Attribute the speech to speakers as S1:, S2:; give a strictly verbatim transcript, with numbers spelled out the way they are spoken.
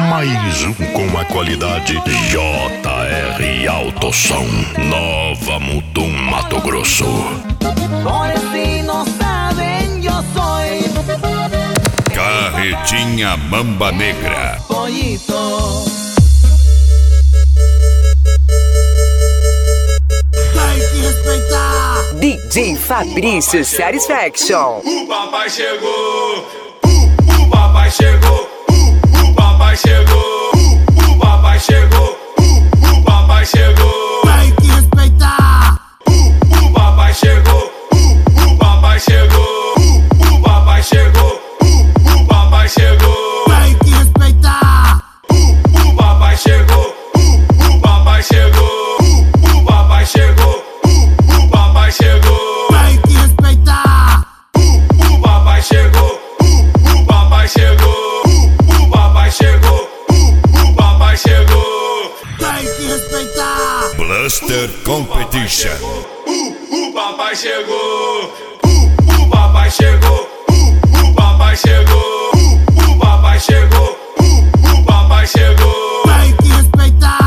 S1: Mais um com a qualidade J R Alto Som. Nova Mutum, Mato Grosso.
S2: Por si no saben, yo soy
S3: Carretinha Mamba Negra.
S2: Pollito.
S4: D J Fabrício Satisfaction.
S5: O papai chegou, o, o papai chegou, o, o papai chegou, o, o papai chegou, o, o papai chegou.
S6: Tem que respeitar.
S5: O, o papai chegou, o, o papai chegou, o, o papai chegou, o, o papai chegou.
S6: Tem que respeitar.
S5: O, o papai chegou, o, o papai chegou, o, o papai chegou, o, o papai chegou.
S6: Tem que respeitar.
S5: O papai chegou, o papai chegou, o papai chegou, o papai chegou.
S6: Tem que respeitar.
S3: Blaster Competition.
S5: O papai chegou, o papai chegou, o papai chegou, o papai chegou, o papai chegou.
S6: Tem que respeitar.